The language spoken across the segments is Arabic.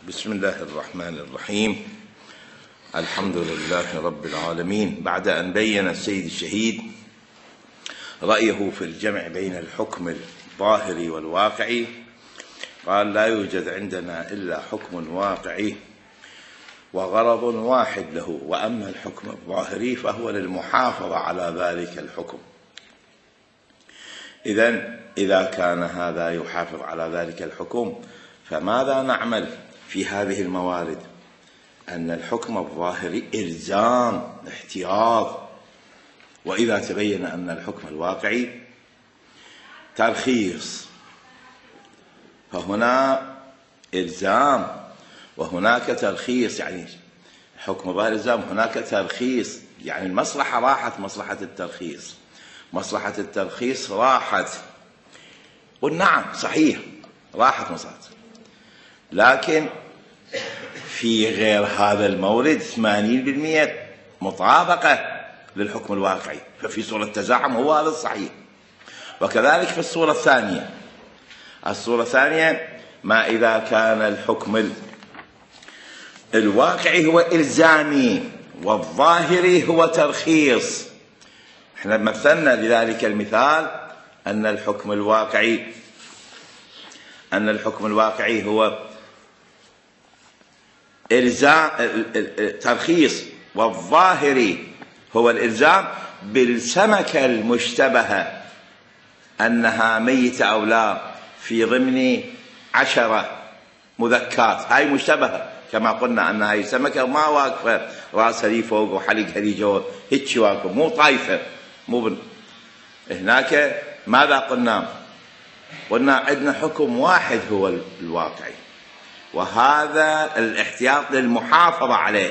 بسم الله الرحمن الرحيم. الحمد لله رب العالمين. بعد أن بين السيد الشهيد رأيه في الجمع بين الحكم الظاهري والواقعي، قال: لا يوجد عندنا إلا حكم واقعي وغرض واحد له، وأما الحكم الظاهري فهو للمحافظة على ذلك الحكم. إذن إذا كان هذا يحافظ على ذلك الحكم، فماذا نعمل في هذه الموارد؟ أن الحكم الظاهري إلزام احتياط، وإذا تبين أن الحكم الواقعي ترخيص، فهنا إلزام وهناك ترخيص. يعني حكم ظاهر إلزام، هناك ترخيص، يعني المصلحة راحت، مصلحة الترخيص، مصلحة الترخيص راحت. والنعم صحيح راحت مصلحة، لكن في غير هذا المورد 80% مطابقة للحكم الواقعي، ففي صورة تزاحم هو هذا الصحيح. وكذلك في الصورة الثانية، ما إذا كان الحكم الواقعي هو إلزامي والظاهري هو ترخيص. احنا مثلنا لذلك المثال أن الحكم الواقعي هو إلزام ترخيص، والظاهري هو الإلزام بالسمكة المشتبهة أنها ميتة أو لا في ضمن 10 مذكات. هاي مشتبهة، كما قلنا أن هاي السمكة ما واقفة رأسها لي فوق وحلقها لي جوا، هيك واقفة مو طايفة، هناك ماذا قلنا؟ قلنا عندنا حكم واحد هو الواقعي، وهذا الاحتياط للمحافظة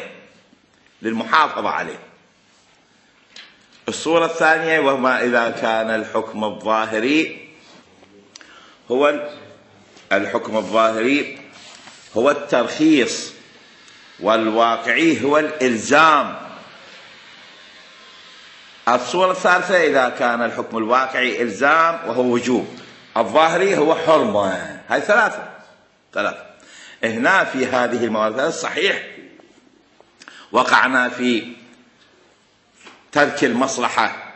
عليه. الصورة الثانية، وما إذا كان الحكم الظاهري هو الترخيص والواقعي هو الإلزام. الصورة الثالثة، إذا كان الحكم الواقعي إلزام وهو وجوب، الظاهري هو حرمة. هاي ثلاثة. هنا في هذه الموارد الصحيح وقعنا في ترك المصلحة،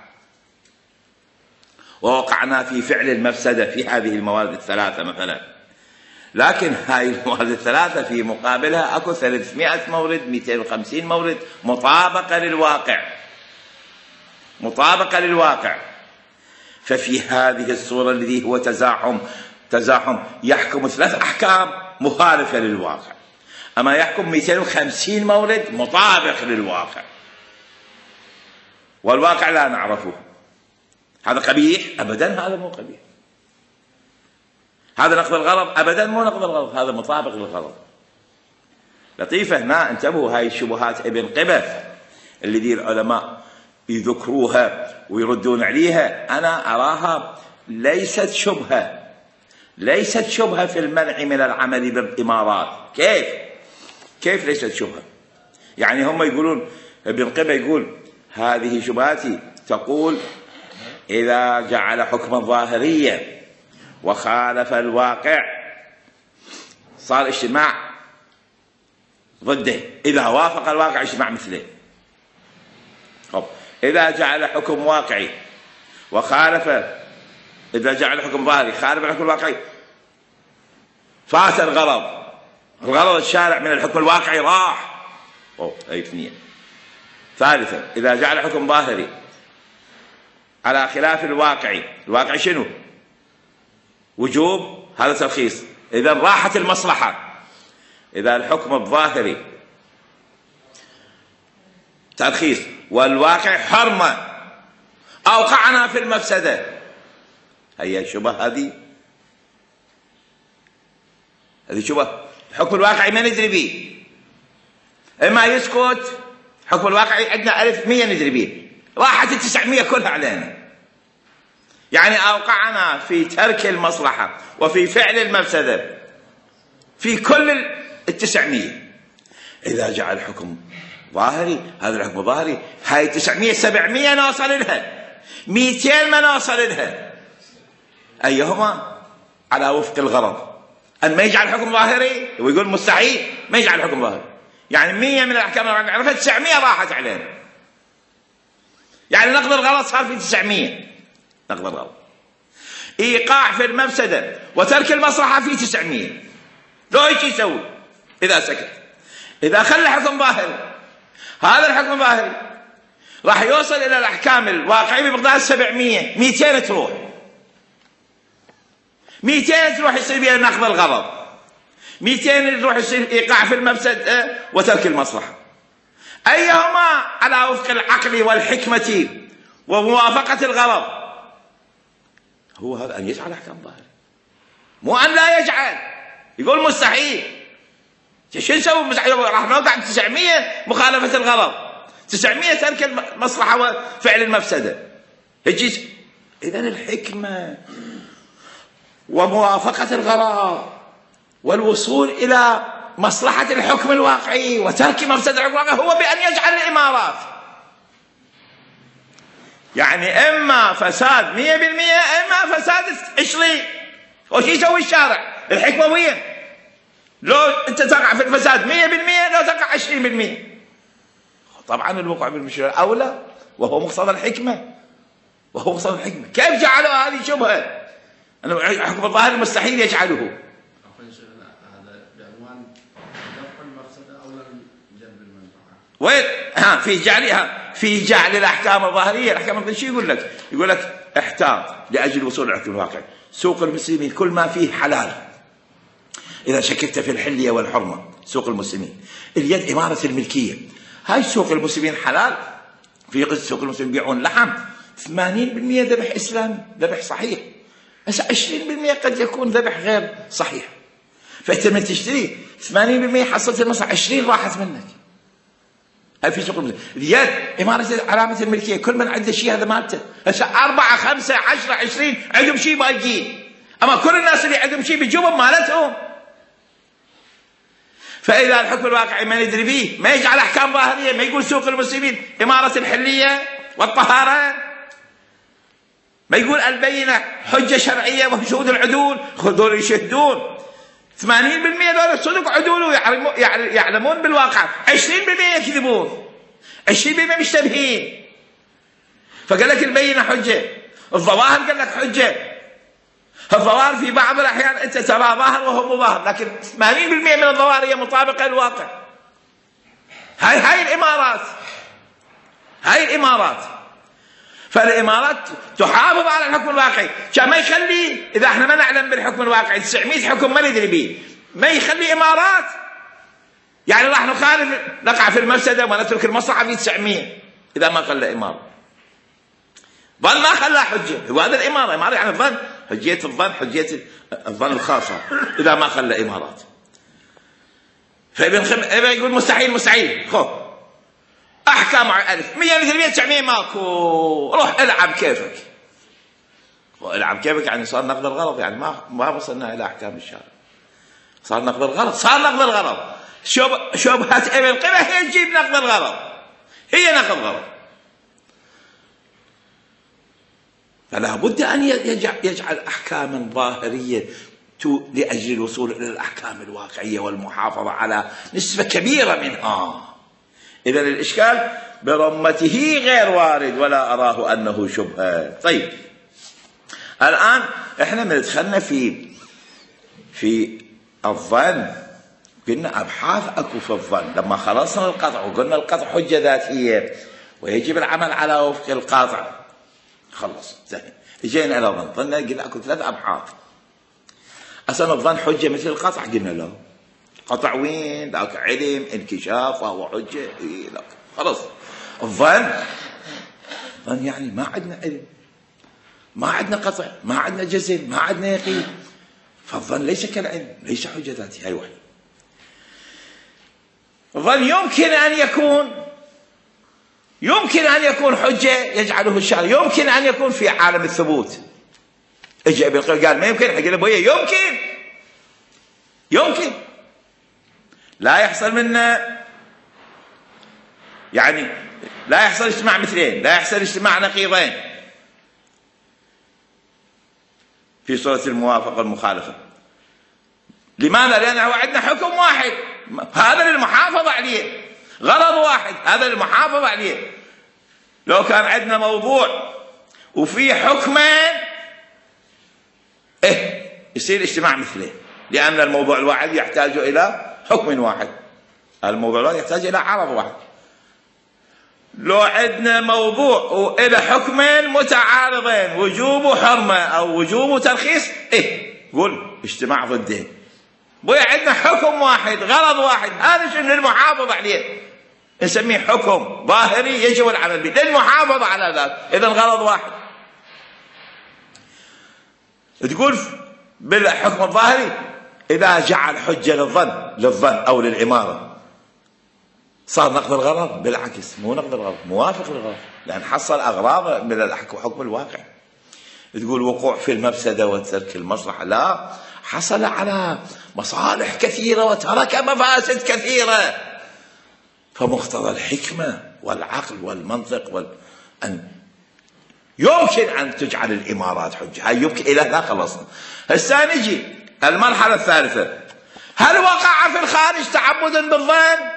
ووقعنا في فعل المفسدة في هذه الموارد الثلاثة مثلا. لكن هاي الموارد الثلاثة في مقابلها أكو 300 مورد، 250 مورد مطابقة للواقع. ففي هذه الصورة الذي هو تزاحم يحكم 3 أحكام مخالفة للواقع، أما يحكم 250 مورد مطابق للواقع، والواقع لا نعرفه. هذا قبيح؟ أبدا، هذا مو قبيح. هذا نقض الغرض؟ أبدا مو نقض الغرض، هذا مطابق للغرض. لطيفة. هنا انتبهوا، هاي الشبهات ابن قبث الذي العلماء يذكروها ويردون عليها، أنا أراها ليست شبهة في المنع من العمل بالإمارات. كيف ليست شبهة؟ يعني هم يقولون، ابن قبة يقول هذه شبهاتي تقول إذا جعل حكما ظاهريا وخالف الواقع صار اجتماع ضده، إذا وافق الواقع اجتماع مثله. إذا جعل حكم واقعي إذا جعل حكم ظاهري خالف الحكم الواقعي فات الغرض الشارع من الحكم الواقعي راح. هي 2. ثالثا، إذا جعل حكم ظاهري على خلاف الواقعي شنو؟ وجوب، هذا ترخيص، إذا راحت المصلحة. إذا الحكم الظاهري ترخيص والواقع حرمة، أوقعنا في المفسدة. هي شبه، هذه شبه. الحكم الواقعي ما ندري به، إما يسكت. حكم الواقعي عندنا 1100 ندري به، راحت 900 كلها علينا. يعني أوقعنا في ترك المصلحة وفي فعل المفسدة في كل 900. إذا جعل حكم ظاهري، هذا الحكم ظاهري، هاي 900 700 نوصل لها، 200 ما نوصل لها. أيهما على وفق الغرض؟ أن ما يجعل حكم ظاهري، ويقول مستحيل ما يجعل حكم ظاهري. يعني 100 من الأحكام اللي نعرفها 900 راحت علينا. يعني نقض الغلط صار في 900 نقض الغلط. إيقاع في المفسدة وترك المصلحة في 900. لو ايش يسوي إذا سكت؟ إذا خلى حكم ظاهري، هذا الحكم الظاهري راح يوصل إلى الأحكام الواقعية بمقدار 700. 200 تروح، 200 تروح يصير بها نقض الغرض، 200 تروح يصير إيقاع في المفسدة وترك المصلحة. أيهما على وفق العقل والحكمة وموافقة الغرض؟ هو هذا أن يجعل أحكام ظاهرة، مو أن لا يجعل. يقول مستحيل. شو نسوي؟ مستحيل راح نوقع 900 مخالفة الغرض، 900 ترك المصلحة وفعل المفسدة. إذن الحكمة وموافقة الغرض والوصول إلى مصلحة الحكم الواقعي وترك مفسدة الحكم الواقعي هو بأن يجعل الإمارات. يعني إما فساد 100%، إما فساد 20. وش يسوي الشارع؟ الحكمة وين؟ لو أنت تقع في الفساد 100%، لو تقع 20%. طبعا الوقوع بالمشروع أولى، وهو مقتضى الحكمة، وهو مقتضى الحكمة. كيف جعلوا هذه شبهة؟ أنه حكم الظاهر مستحيل يجعله. هذا بعنوان دفع المفسدة أولى من جلب المنفعة. وين؟ في جعل الأحكام الظاهرية. الأحكام الظاهرية يقول لك احتاط لأجل وصول الحكم الواقعي. سوق المسلمين كل ما فيه حلال. إذا شككت في الحلية والحرمة، سوق المسلمين. اليد إمارة الملكية. هاي سوق المسلمين حلال. في قصة سوق المسلمين يبيعون لحم 80% ذبح إسلامي، ذبح صحيح. بس 20% قد يكون ذبح غير صحيح. فأنت من تشتري 80% حصلت المصلحة، 20 راحت منك. هاي في سوق المسلمين. اليد إمارة علامة الملكية. كل من عنده شيء هذا مالته. هسه 4 5 10 20 عندهم شيء باقيين، أما كل الناس اللي عندهم شيء بجيبهم مالتهم. فإذا الحكم الواقعي ما ندري فيه، ما يجعل أحكام ظاهرية، ما يقول سوق المسلمين إمارة الحلية والطهارة، ما يقول البينة حجة شرعية وشهود العدول. خذوا يشهدون 80% دول صدق عدول ويعلمون بالواقع، 20% يكذبون، 20% مشتبهين. فقال لك البينة حجة، الظواهر قال لك حجة. الظواهر في بعض الأحيان أنت ترى ظاهر وهو مو ظاهر، لكن 80% من الظواهر هي مطابقة للواقع. هاي الإمارات. فالإمارات تحافظ على الحكم الواقعي، عشان ما يخلي، إذا احنا ما نعلم بالحكم الواقعي 900 حكم ما ندري به، ما يخلي إمارات. يعني راح نخالف، نقع في المفسدة ونترك المصلحة في 900 إذا ما خلى إمارة. ظن ما خلى حجة، وهذا الإمارة يعني الظن، حجية الظن، حجية الظن الخاصة إذا ما خلى إمارات. فابن يقول مستحيل. خو أحكام 1000 100 900 ماكو، روح العب كيفك. العب كيفك يعني صار نقض الغرض، يعني ما وصلنا إلى أحكام الشارع. صار نقض الغرض. شبهة ابن قبة هي تجيب نقض الغرض، هي نقض غرض. فلا بد أن يجعل أحكاما ظاهرية لأجل الوصول إلى الأحكام الواقعية والمحافظة على نسبة كبيرة منها. إذن الإشكال برمته غير وارد، ولا أراه أنه شبهة. طيب، الآن إحنا دخلنا في الظن. قلنا أبحاث أكو في الظن. لما خلصنا القطع وقلنا القطع حجة ذاتية ويجب العمل على وفق القاطع، خلص زين. جينا إلى الظن، قلنا أكو 3 أبحاث. أصلا الظن حجة مثل القطع؟ قلنا لا. قطع وين؟ ذاك علم انكشاف وهو حجة. لا خلص. الظن يعني ما عندنا علم، ما عندنا قطع، ما عندنا جزم، ما عندنا يقين. فالظن ليس كالعلم، ليس حجة ذاتية. هاي واحد. الظن يمكن أن يكون حجة يجعله الشارع، يمكن أن يكون في عالم الثبوت. اجى ابن القيم قال ما يمكن، حكينا بويه يمكن لا يحصل منا، يعني لا يحصل اجتماع مثلين، لا يحصل اجتماع نقيضين في صورة الموافقة والمخالفة. لماذا؟ لأنه عندنا حكم واحد، هذا للمحافظة عليه، غرض واحد، هذا للمحافظة عليه. لو كان عندنا موضوع وفي حكمين يصير اجتماع مثله، لأن الموضوع الواحد يحتاج إلى حكم واحد، الموضوع الواحد يحتاج إلى عرض واحد. لو عندنا موضوع وإلى حكمين متعارضين، وجوب وحرمة أو وجوب وترخيص، قول اجتماع ضدين. عندنا حكم واحد، غرض واحد، هذا شنو للمحافظة عليه، نسميه حكم ظاهري يجب العمل به للمحافظة على ذلك، إذا غرض واحد. تقول بالحكم الظاهري إذا جعل حجة للظن أو للإمارة صار نقض الغرض، بالعكس مو نقض الغرض، موافق للغرض، لأن حصل أغراض من الحكم الواقع. تقول وقوع في المفسدة وترك المصلحة، لا، حصل على مصالح كثيرة وترك مفاسد كثيرة. فمقتضى الحكمة والعقل والمنطق أن يمكن أن تجعل الإمارات حجة، هاي يمكن إلى لا خلصنا. هسه نجي المرحلة الثالثة، هل وقع في الخارج تعبدا بالظن؟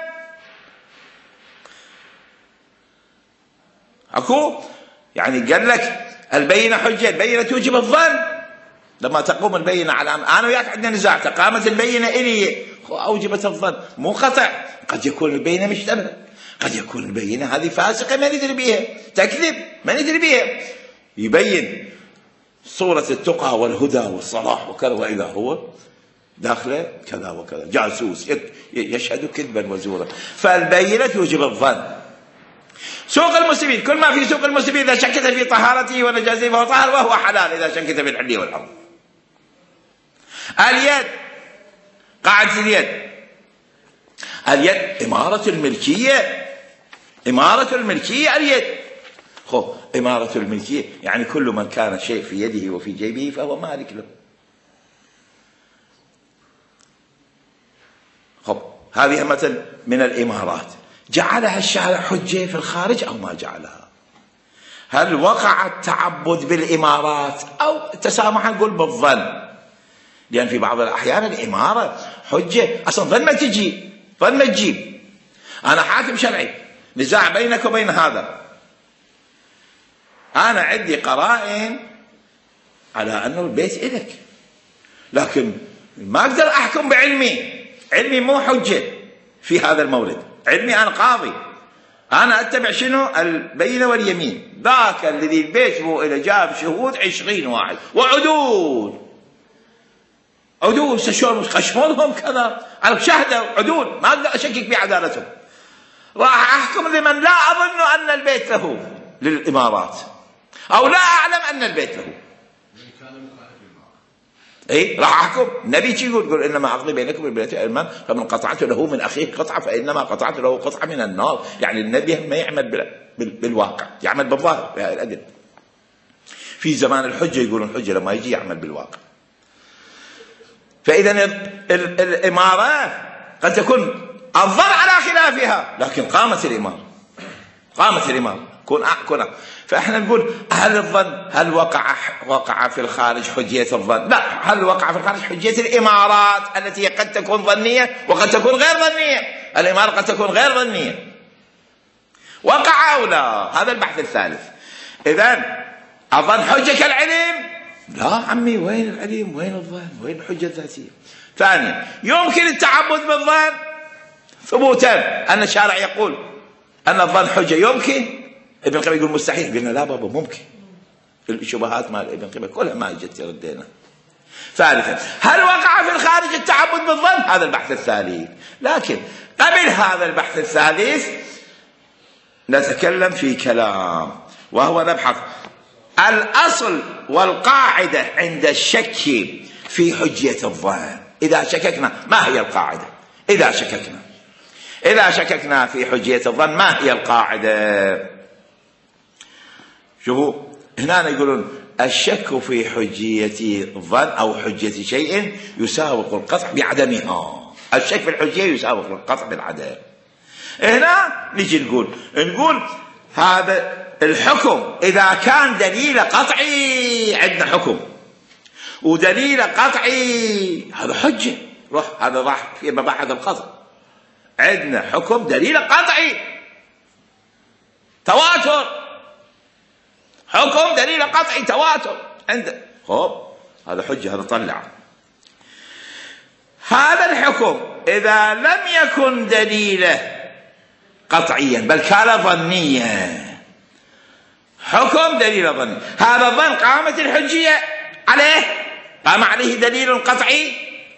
أكو يعني قال لك البينة حجة، البينة توجب الظن. لما تقوم البينة على أنا وياك عندنا نزاع، قامت البينة إلي أوجبت الظن، مو قطع. قد يكون البينة مشتبهة، قد يكون البينة هذه فاسقة ما ندري بها، تكذب ما ندري بها، يبين صورة التقى والهدى والصلاح وكذا، وإذا هو داخله كذا وكذا، جاسوس يشهد كذبا وزورا. فالبينة توجب الظن. سوق المسلمين، كل ما في سوق المسلمين إذا شكت في طهارته ونجاسته فهو طاهر وهو حلال إذا شكت في الحل والحرام. اليد، قاعدة اليد إمارة الملكية، إمارة الملكية اليد. إمارة الملكية يعني كل من كان شيء في يده وفي جيبه فهو مالك له. هذه مثل من الإمارات. جعلها الشارع حجة في الخارج أو ما جعلها؟ هل وقع التعبد بالإمارات أو تسامح نقول بالظن؟ لأن في بعض الأحيان الإمارة حجة أصلا ظن ما تجي، ظن ما تجيب. أنا حاكم شرعي، نزاع بينك وبين هذا، أنا عندي قرائن على أنه البيت إلك، لكن ما أقدر أحكم بعلمي، علمي مو حجة في هذا المورد، علمي أنا قاضي، أنا أتبع شنو؟ البينة واليمين. ذاك الذي البيت هو إلى جاب شهود 20 واحد وعدول، عدول شلون خشمونهم كذا، أنا شهدوا عدول ما أقدر أشكك بعدالتهم، راح أحكم لمن لا أظن أن البيت له للإمارات، أو لا أعلم أن البيت له. راح أحكم. النبي يقول إنما أقضي بينكم بالبيت المال، فمن قطعت له من أخيه قطعة فإنما قطعت له قطعة من النار. يعني النبي ما يعمل بالواقع، يعمل بالظاهر بهذه الأدلة. في زمان الحجة يقولون الحجة لما يجي يعمل بالواقع. فإذا الإمارة قد تكون الظن على خلافها، لكن قامت الإمارة، قامت الإمارة كنا. فإحنا نقول هل الظن هل وقع في الخارج حجية الظن؟ لا، هل وقع في الخارج حجية الإمارات التي قد تكون ظنية وقد تكون غير ظنية. الإمارة قد تكون غير ظنية، وقع أو لا، هذا البحث الثالث. إذن الظن حجة كالعلم؟ لا عمي، وين العلم وين الظن وين الحجة الذاتية؟ ثانيا، يمكن التعبد بالظن ثبوتا، أن الشارع يقول أن الظن حجة، يمكن. ابن قيم يقول مستحيل، قلنا لا بابا ممكن. الشبهات مال ابن قيم كلها ما اجت ردينا. ثالثا، هل وقع في الخارج التعبد بالظن؟ هذا البحث الثالث. لكن قبل هذا البحث الثالث نتكلم في كلام، وهو نبحث الأصل والقاعدة عند الشك في حجية الظن. إذا شككنا ما هي القاعدة؟ إذا شككنا في حجية الظن ما هي القاعدة؟ شوفوا هنا يقولون الشك في حجية الظن أو حجية شيء يساوق القطع بعدمها. الشك في الحجية يساوق القطع بالعدم. هنا نجي نقول هذا الحكم إذا كان دليل قطعي، عندنا حكم ودليل قطعي، هذا حجة روح هذا راح في مباحث القطع. عندنا حكم دليل قطعي تواتر، حكم دليل قطعي تواتر عنده. هذا حجة، هذا طلع. هذا الحكم إذا لم يكن دليله قطعيا بل كان ظنيا، حكم دليل ظني، هذا الظن قامت الحجية عليه، قام عليه دليل قطعي.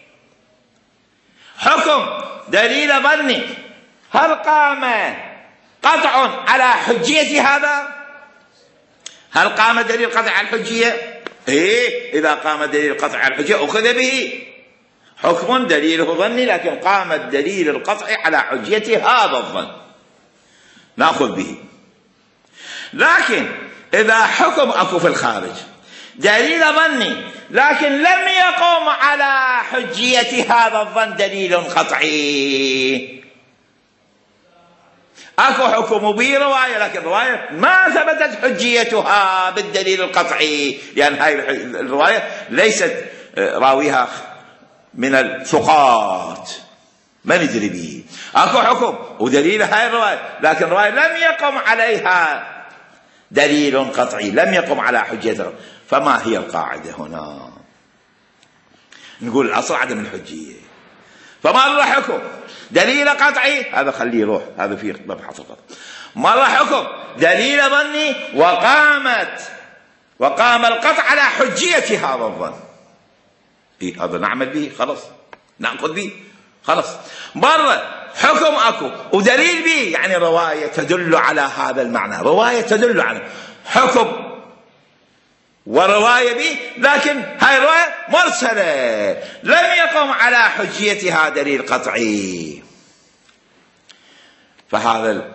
حكم دليل ظني، هل قام قطع على حجية هذا؟ هل قام دليل قطع على الحجية؟ إذا قام دليل قطع على الحجية أخذ به. حكم دليله ظني لكن قام الدليل القطعي على حجية هذا الظن، نأخذ به. لكن إذا حكم أكو في الخارج دليل ظني لكن لم يقوم على حجية هذا الظن دليل قطعي، أكو حكم به رواية لكن رواية ما ثبتت حجيتها بالدليل القطعي، لأن هذه الرواية ليست راويها من الثقات ما ندري به. أكو حكم ودليل هاي الرواية لكن الرواية لم يقم عليها دليل قطعي، لم يقم على حجيته. فما هي القاعدة هنا؟ نقول الأصل عدم الحجية. فمرة حكم دليل قطعي هذا خليه يروح، هذا فيه مبحث القطع. مرة حكم دليل ظني وقام القطع على حجية هذا الظن، هذا نعمل به خلاص، نأخذ به خلاص. مرة حكم أكو ودليل به، يعني رواية تدل على هذا المعنى، رواية تدل على حكم ورواية به لكن هاي الرواية مرسلة لم يقم على حجيتها دليل قطعي. فهذا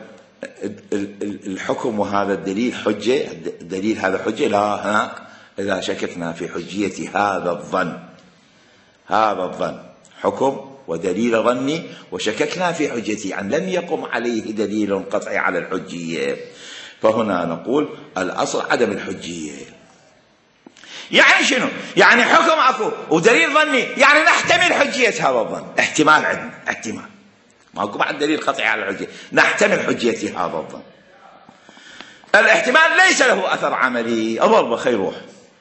الحكم وهذا الدليل حجة، الدليل هذا حجة. لا، إذا شككنا في حجية هذا الظن، هذا الظن حكم ودليل ظني وشككنا في حجته يعني لم يقم عليه دليل قطعي على الحجية، فهنا نقول الأصل عدم الحجية. يعني شنو؟ يعني حكم أكو ودليل ظني، يعني نحتمل حجية هذا الظن، احتمال عندنا، احتمال ماكو بعد دليل قطعي على الحجية، نحتمل حجية هذا الظن. الاحتمال ليس له أثر عملي، أضرب خيروح.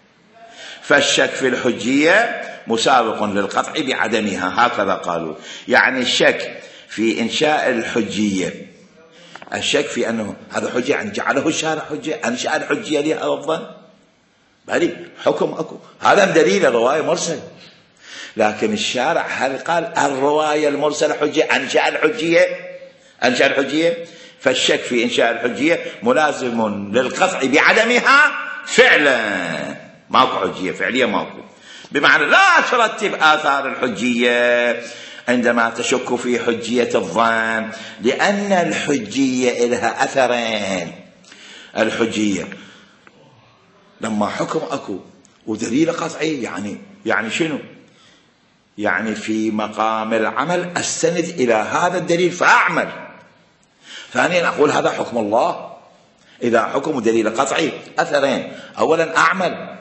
فالشك في الحجية مسابق للقطع بعدمها، هكذا قالوا. يعني الشك في إنشاء الحجية، الشك في أنه هذا حجة يعني جعله الشارع حجة، أنشأ الحجية لهذا الظن، بل حكم أكو، هذا دليل الرواية مرسل. لكن الشارع هل قال الرواية المرسلة حجة، أنشأ الحجية؟ فالشك في إنشاء الحجية ملازم للقطع بعدمها فعلا، ماكو حجية فعلية ماكو، بمعنى لا ترتب آثار الحجية عندما تشك في حجية الظن، لأن الحجية لها أثرين. الحجية لما حكم أكو ودليل قطعي يعني شنو؟ يعني في مقام العمل أستند إلى هذا الدليل فأعمل. ثانيا أقول هذا حكم الله. إذا حكم دليل قطعي أثرين، أولا أعمل،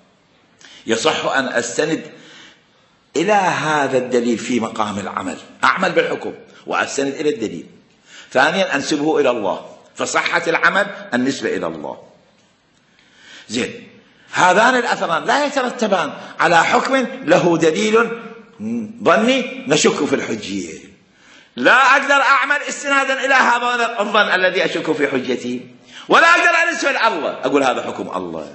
يصح أن أستند إلى هذا الدليل في مقام العمل، أعمل بالحكم وأستند إلى الدليل. ثانيا أنسبه إلى الله، فصحة العمل النسبة إلى الله. زين، هذان الأثران لا يترتبان على حكم له دليل ظني نشك في الحجية. لا أقدر أعمل استنادا إلى هذا الظن الذي أشك في حجته، ولا أقدر أن أنسب إلى الله أقول هذا حكم الله.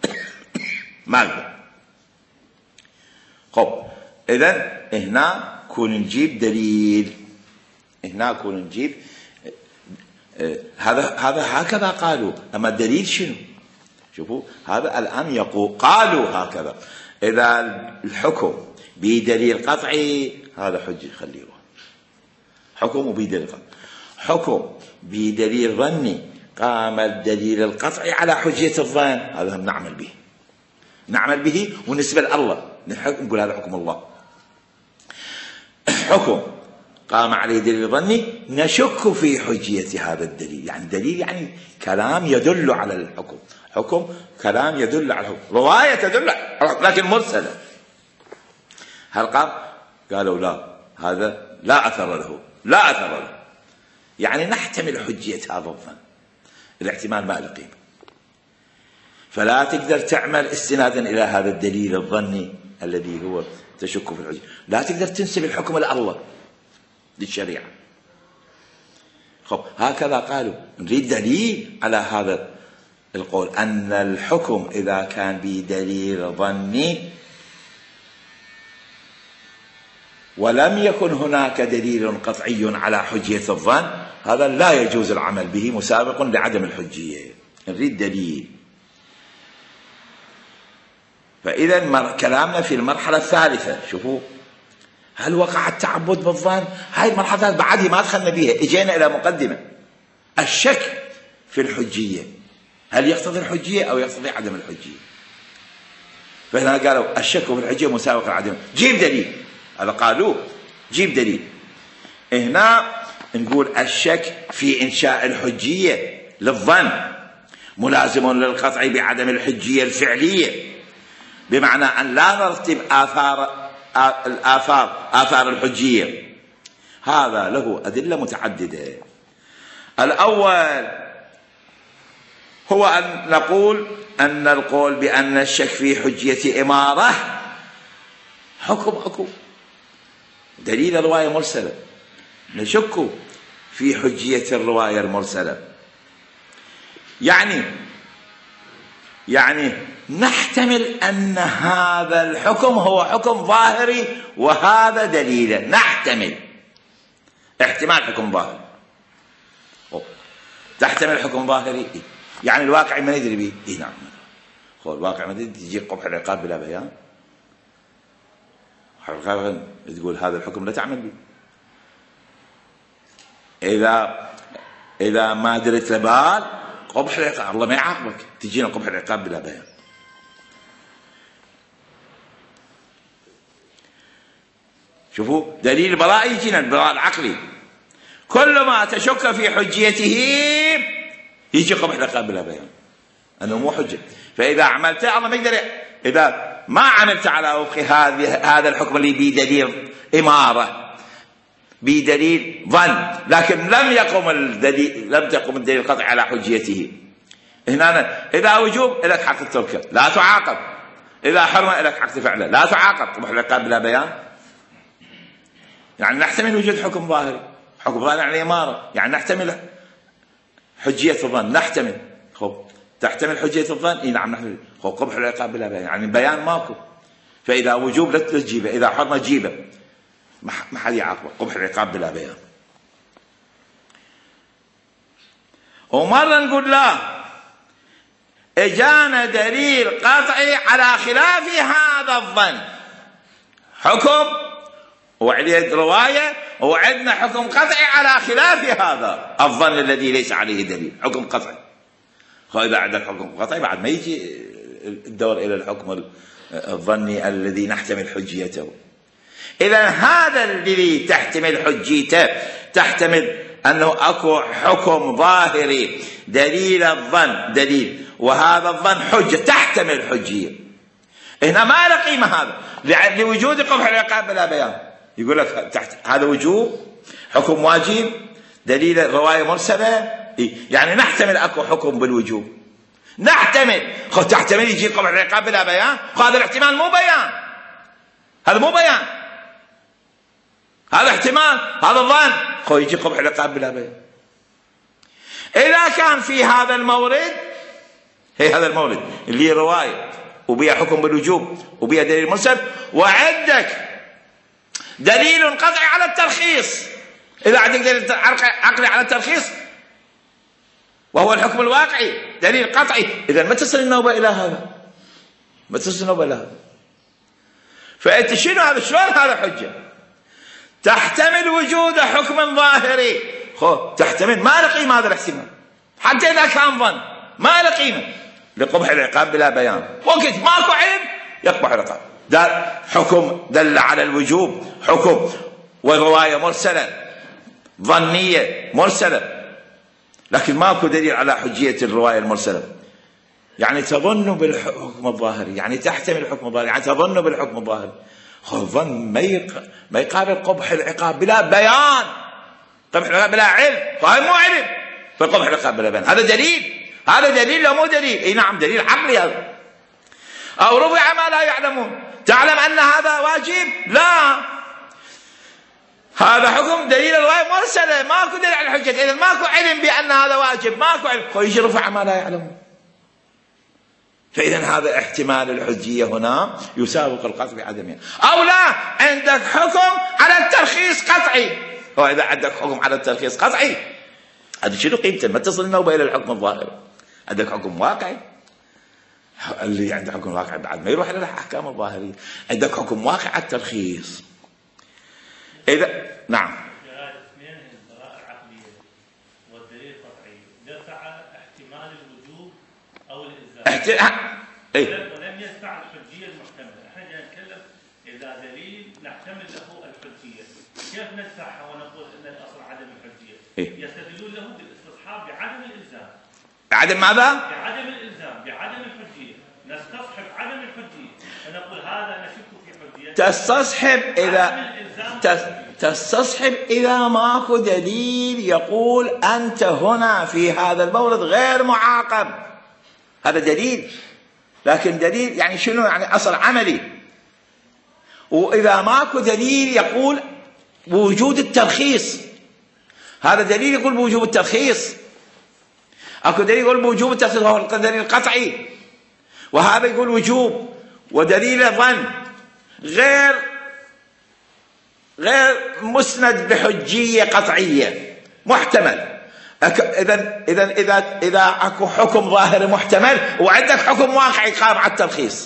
ما أقدر. خب، إذن هنا كون نجيب دليل، هنا كون نجيب هذا هكذا قالوا. أما الدليل شنو؟ شوفوا هذا الآن يقول قالوا هكذا، إذا الحكم بدليل قطعي هذا حجة خليه يروح، حكم بدليل قطعي. حكم بدليل ظني قام الدليل القطعي على حجية الظن، هذا نعمل به ونسبة لله، نقول هذا حكم الله. حكم قام عليه دليل ظني نشك في حجية هذا الدليل، يعني دليل يعني كلام يدل على الحكم، حكم كلام يدل على الحكم، رواية تدل لكن مرسلة. هل قام قالوا لا، هذا لا أثر له، لا أثر له. يعني نحتمل حجية هذا الظن، الاحتمال ما له قيمة، فلا تقدر تعمل استنادا إلى هذا الدليل الظني الذي هو تشك في الحجية، لا تقدر تنسب الحكم لله للشريعة. هكذا قالوا. نريد دليل على هذا القول، أن الحكم إذا كان بدليل ظني ولم يكن هناك دليل قطعي على حجية الظن، هذا لا يجوز العمل به مسابق لعدم الحجية. نريد دليل. فإذا كلامنا في المرحلة الثالثة. شوفوا، هل وقع التعبد بالظن؟ هاي المرحلة بعدها ما دخلنا بها، اجينا إلى مقدمة الشك في الحجية، هل يقتضي الحجية أو يقتضي عدم الحجية؟ فهنا قالوا الشك في الحجية مسابق لعدم. جيب دليل. هذا قالوا جيب دليل. هنا نقول الشك في إنشاء الحجية للظن ملازم للقطع بعدم الحجية الفعلية، بمعنى أن لا نرتب آثار الحجية. هذا له أدلة متعددة. الأول هو أن نقول أن القول بأن الشك في حجية إمارة حكم دليل الرواية مرسلة، نشك في حجية الرواية المرسلة. يعني نحتمل أن هذا الحكم هو حكم ظاهري وهذا دليله، نحتمل احتمال حكم ظاهري. تحتمل حكم ظاهري، يعني الواقع ما ندري به. نعم، هو الواقع ما ندري. تجي قبح العقاب بلا بيان، تقول هذا الحكم لا تعمل به. إذا ما درت لبال قبح العقاب، الله ما يعاقبك، تجينا قبح العقاب بلا بيان. شوفوا دليل البراءة يجينا البراءة العقلي، كل ما تشك في حجيته يجي قبح العقاب بلا بيان، أنه مو حجة. فإذا عملت الله ما يقدر، إذا ما عملت على وفق هذا الحكم اللي بدليل إمارة بدليل ظن، لكن لم تقم الدليل القطعي على حجيته، هنا إذا وجوب لك حق التركه لا تعاقب، إذا حرمه لك حق فعله لا تعاقب، قبح العقاب بلا بيان. يعني نحتمل وجود حكم ظاهري، حكم ظاهري يعني إمارة، يعني نحتمل حجية الظن، نحتمل. تحتمل حجية الظن؟ نعم نحتمل. قبح العقاب بلا بيان، يعني بيان ماكو. فإذا وجوب لا تجيبه، إذا حرمه جيبه، ما حد يعاقبه، قبح العقاب بلا بيان. ومرة نقول لا، اجانا دليل قطعي على خلاف هذا الظن، حكم وعليه رواية، وعندنا حكم قطعي على خلاف هذا الظن الذي ليس عليه دليل، حكم قطعي. فإذا عندك حكم قطعي بعد ما يجي الدور إلى الحكم الظني الذي نحتمل حجيته. إذا هذا الذي تحتمل حجيته تحتمل أنه أكو حكم ظاهري دليل الظن دليل، وهذا الظن حجة تحتمل حجية. هنا ما له قيمة هذا لوجود قبح العقاب بلا بيان. يقول لك تحت هذا وجوب، حكم واجب، دليل الرواية مرسلة، يعني نحتمل أكو حكم بالوجوب، نحتمل. تحتمل يجي قبح العقاب بلا بيان، هذا الاحتمال مو بيان، هذا مو بيان، هذا احتمال، هذا الظن، يجي قبح العقاب بلا بيان. إذا كان في هذا المورد، هذا المورد اللي هي رواية وبيها حكم بالوجوب وبيها دليل مرسل، وعندك دليل قطعي على الترخيص، إذا عندك دليل عقلي على الترخيص وهو الحكم الواقعي دليل قطعي، إذا ما تصل النوبة إلى هذا، ما تصل النوبة إلى هذا. فأنت شنو هذا؟ شلون هذا حجة؟ تحتمل وجود حكم ظاهري، تحتمل، ما له قيمة هذا الاحتمال، حتى إذا كان ظن ما له قيمة لقبح العقاب بلا بيان. وقت ماكو علم يقبح العقاب، حكم دل على الوجوب، حكم والرواية مرسلة ظنية مرسلة، لكن ماكو دليل على حجية الرواية المرسلة. يعني تظن بالحكم الظاهري، يعني تحتمل الحكم الظاهري، يعني تظن بالحكم الظاهري، الظن ما يقابل قبح العقاب بلا بيان، قبح العقاب بلا علم، فهذا مو علم، فقبح العقاب بلا بيان. هذا دليل، هذا دليل لو مو دليل؟ اي نعم دليل عقلي هذا. او رفع ما لا يعلمون، تعلم ان هذا واجب؟ لا، هذا حكم دليل الغيب مرسله، ماكو دليل على الحجه، اذا ماكو علم بان هذا واجب، ماكو علم، فيجي رفع ما لا يعلمون. فاذا هذا احتمال الحجيه هنا يسابق القطع بعدمها. او لا، عندك حكم على الترخيص قطعي، واذا عندك حكم على الترخيص قطعي هذا شنو قيمته؟ ما تصل النوبه الى الحكم الظاهري، عندك حكم واقعي. اللي عنده حكم واقعي بعد ما يروح الى الاحكام الظاهريه، عندك حكم واقعي على الترخيص. اذا نعم اثنين البراءة العقلية والدليل القطعي دفع احتمال الوجوب او الالزام ولم يدفع الحجية المحتملة. احنا نتكلم اذا دليل نحتمل له الحجية، كيف ندفعها ونقول ان الاصل عدم الحجية؟ يستدلون له بالاستصحاب بعدم الالزام. بعدم ماذا؟ بعدم الالزام، بعدم الحجية، نستصحب عدم الحجية فنقول هذا نشك في حجية. تستصحب إذا ماكو دليل يقول أنت هنا في هذا المورد غير معاقب، هذا دليل، لكن دليل يعني شنو؟ يعني أصل عملي. وإذا ماكو دليل يقول بوجود الترخيص، هذا دليل يقول بوجوب الترخيص. أكو دليل يقول بوجوب الترخيص وهو الدليل القطعي، وهذا يقول وجوب، ودليل الظن غير مسند بحجية قطعية، محتمل. إذا أكو حكم ظاهري محتمل وعندك حكم واقعي قام على الترخيص،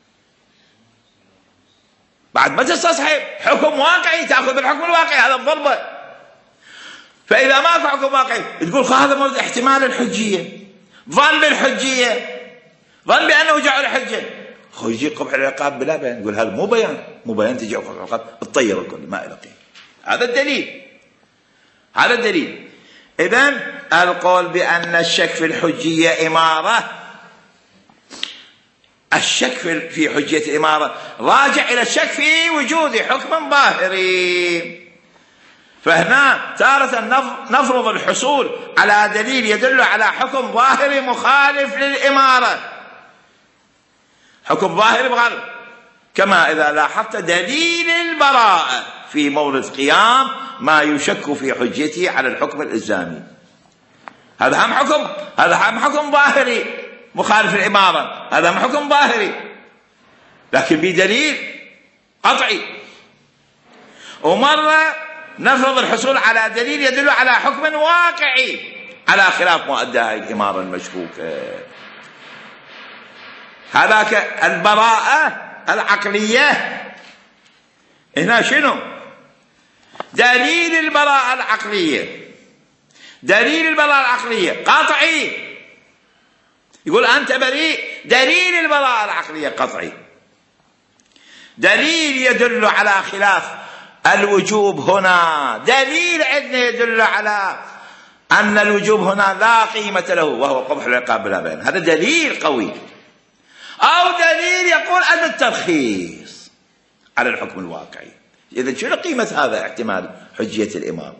بعد ما تستصحب حكم واقعي تأخذ بالحكم الواقعي، هذا الضربة. فإذا ما في حكم واقعي تقول هذا مورد احتمال الحجية، ظن بالحجية، ظن بأنه جعل الحجة، يجي قبح العقاب بلا بيان، يقول هذا مو بيان تجي قبح العقاب تطير الكل ما إلى قيمة. هذا الدليل. إذن القول بأن الشك في الحجية إمارة، الشك في حجية الإمارة راجع إلى الشك في وجود حكم ظاهري. فهنا تارة نفرض الحصول على دليل يدل على حكم ظاهري مخالف للإمارة، حكم ظاهري مخالف، كما إذا لاحظت دليل البراءة في مورد قيام ما يشك في حجيته على الحكم الإلزامي، هذا هم حكم ظاهري مخالف للإمارة، هذا هم حكم ظاهري لكن بدليل قطعي. ومرة نفرض الحصول على دليل يدل على حكم واقعي على خلاف مؤدى هذه الإمارة المشكوكة. هذاك البراءة العقلية هنا شنو؟ دليل البراءة العقلية قطعي، يقول أنت بريء، دليل البراءة العقلية قطعي، دليل يدل على خلاف الوجوب هنا، دليل عندنا يدل على أن الوجوب هنا لا قيمة له وهو قبح العقاب بلا بيان، هذا دليل قوي. أو دليل يقول أن الترخيص على الحكم الواقعي. إذا شنو قيمة هذا احتمال حجية الإمام؟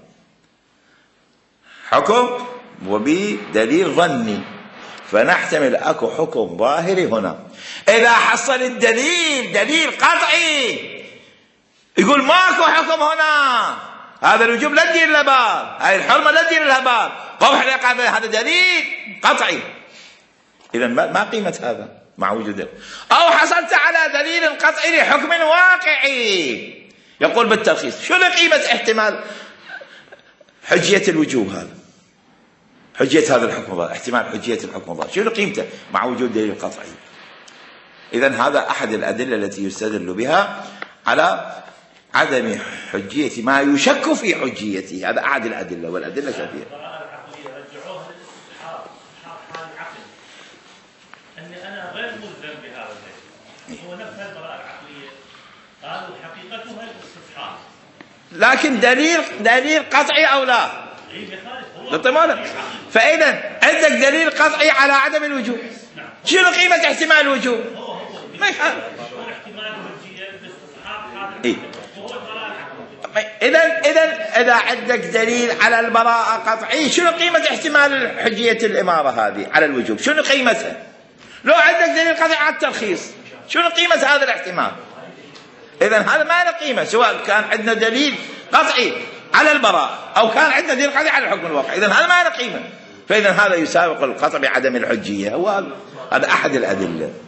حكم وبدليل ظني، فنحتمل أكو حكم ظاهري هنا. إذا حصل الدليل دليل قطعي يقول ماكو حكم هنا، هذا الوجوب لا تدير له بال، هاي الحرمة لا تدير لها بال، قبح العقاب هذا دليل قطعي. إذا ما قيمة هذا مع وجوده. أو حصلت على دليل قطعي لحكم واقعي يقول بالترخيص، شنو قيمة احتمال حجية الوجوب هذا؟ حجية هذا الحكم ظاهر، احتمال حجية الحكم ظاهر، شنو قيمته مع وجود دليل قطعي؟ إذن هذا أحد الأدلة التي يستدل بها على عدم حجية ما يشك في حجيته، هذا أحد الأدلة، والأدلة كثيرة. رجعوها للاستصحاب، حال العقل، أني أنا غير ملزم بهذا الشيء، هو نفس البراءة العقلية، قالوا حقيقتها الاستصحاب، لكن دليل قطعي أو لا؟ فإذا عندك دليل قطعي على عدم الوجوب، شنو قيمة احتمال الوجوب؟ ما يحال. احتمال الوجوب الاستصحاب هذا إيه؟ إذا عندك دليل على البراءة قطعي، شنو قيمة احتمال حجية الإمارة هذه على الوجوب؟ شنو قيمتها؟ لو عندك دليل قطعي على الترخيص، شنو قيمة هذا الاحتمال؟ إذن هذا ما له قيمة، سواء كان عندنا دليل قطعي على البراءة أو كان عندنا دليل قطعي على الحكم الواقعي، إذن هذا ما له قيمة. فإذا هذا يساوق القطع بعدم الحجية، هذا أحد الأدلة.